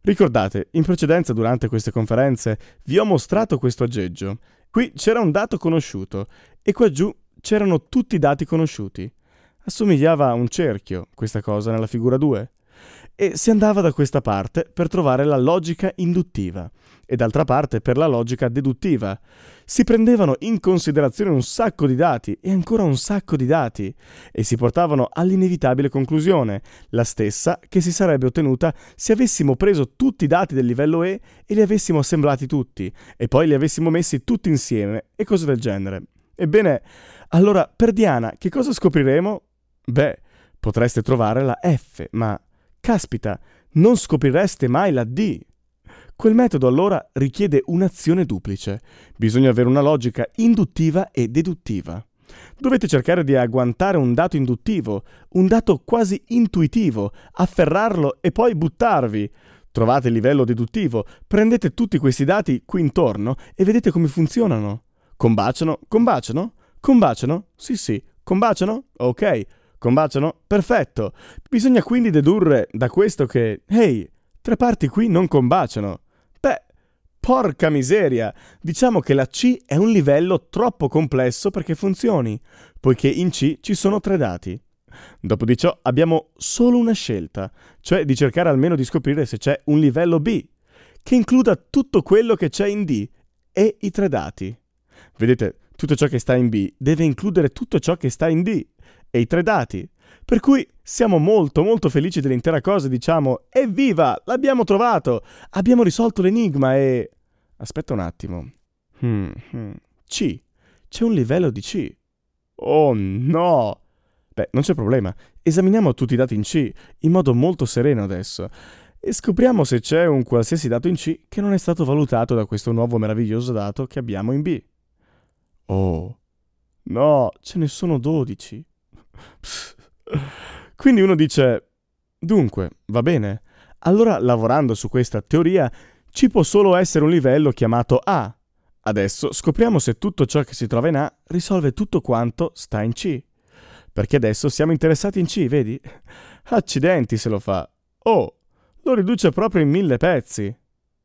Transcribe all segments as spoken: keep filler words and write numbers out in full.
Ricordate, in precedenza durante queste conferenze vi ho mostrato questo aggeggio. Qui c'era un dato conosciuto e qua giù c'erano tutti i dati conosciuti. Assomigliava a un cerchio, questa cosa nella figura due. E si andava da questa parte per trovare la logica induttiva e d'altra parte per la logica deduttiva. Si prendevano in considerazione un sacco di dati e ancora un sacco di dati e si portavano all'inevitabile conclusione, la stessa che si sarebbe ottenuta se avessimo preso tutti i dati del livello E e li avessimo assemblati tutti e poi li avessimo messi tutti insieme e cose del genere. Ebbene, allora per Diana che cosa scopriremo? Beh, potreste trovare la F, ma caspita, non scoprireste mai la D. Quel metodo allora richiede un'azione duplice. Bisogna avere una logica induttiva e deduttiva. Dovete cercare di agguantare un dato induttivo, un dato quasi intuitivo, afferrarlo e poi buttarvi. Trovate il livello deduttivo, prendete tutti questi dati qui intorno e vedete come funzionano. Combaciano? Combaciano? Combaciano? Sì, sì. Combaciano? Ok. Combaciano? Perfetto. Bisogna quindi dedurre da questo che, ehi, tre parti qui non combaciano. Beh, porca miseria! Diciamo che la C è un livello troppo complesso perché funzioni, poiché in C ci sono tre dati. Dopo di ciò abbiamo solo una scelta, cioè di cercare almeno di scoprire se c'è un livello B, che includa tutto quello che c'è in D e i tre dati. Vedete, tutto ciò che sta in B deve includere tutto ciò che sta in D e i tre dati. Per cui siamo molto molto felici dell'intera cosa e diciamo evviva, l'abbiamo trovato, abbiamo risolto l'enigma e... Aspetta un attimo. Hmm, hmm. C. C'è un livello di C. Oh no! Beh, non c'è problema. Esaminiamo tutti i dati in C in modo molto sereno adesso e scopriamo se c'è un qualsiasi dato in C che non è stato valutato da questo nuovo meraviglioso dato che abbiamo in B. Oh, no, ce ne sono dodici. Quindi uno dice, dunque, va bene, allora lavorando su questa teoria ci può solo essere un livello chiamato A. Adesso scopriamo se tutto ciò che si trova in A risolve tutto quanto sta in C. Perché adesso siamo interessati in C, vedi? Accidenti se lo fa. Oh, lo riduce proprio in mille pezzi.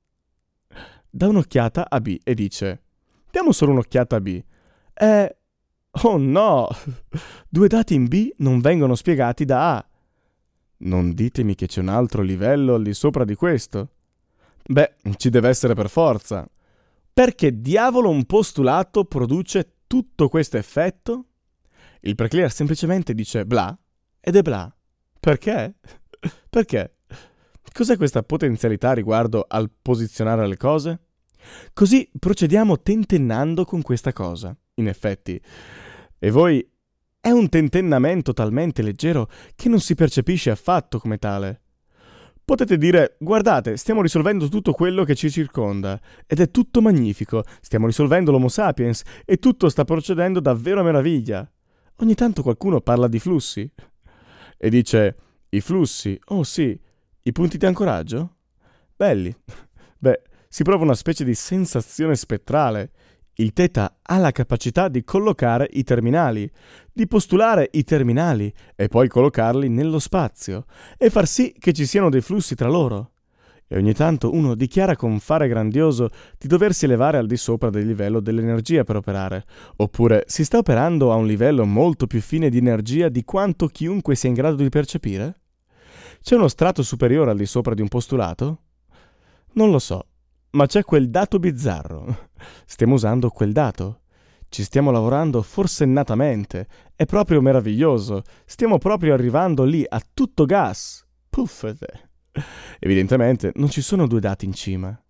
Dà un'occhiata a B e dice, diamo solo un'occhiata a B. Eh... Oh no! Due dati in B non vengono spiegati da A. Non ditemi che c'è un altro livello al di sopra di questo. Beh, ci deve essere per forza. Perché diavolo un postulato produce tutto questo effetto? Il preclear semplicemente dice bla ed è bla. Perché? Perché? Cos'è questa potenzialità riguardo al posizionare le cose? Così procediamo tentennando con questa cosa. In effetti. E voi è un tentennamento talmente leggero che non si percepisce affatto come tale. Potete dire, guardate, stiamo risolvendo tutto quello che ci circonda, ed è tutto magnifico, stiamo risolvendo l'Homo sapiens, e tutto sta procedendo davvero a meraviglia. Ogni tanto qualcuno parla di flussi, e dice, i flussi, oh sì, i punti di ancoraggio? Belli. Beh, si prova una specie di sensazione spettrale. Il θ ha la capacità di collocare i terminali, di postulare i terminali e poi collocarli nello spazio e far sì che ci siano dei flussi tra loro. E ogni tanto uno dichiara con fare grandioso di doversi elevare al di sopra del livello dell'energia per operare, oppure si sta operando a un livello molto più fine di energia di quanto chiunque sia in grado di percepire? C'è uno strato superiore al di sopra di un postulato? Non lo so. Ma c'è quel dato bizzarro. Stiamo usando quel dato. Ci stiamo lavorando forsennatamente. È proprio meraviglioso. Stiamo proprio arrivando lì a tutto gas. Puffete. Evidentemente non ci sono due dati in cima.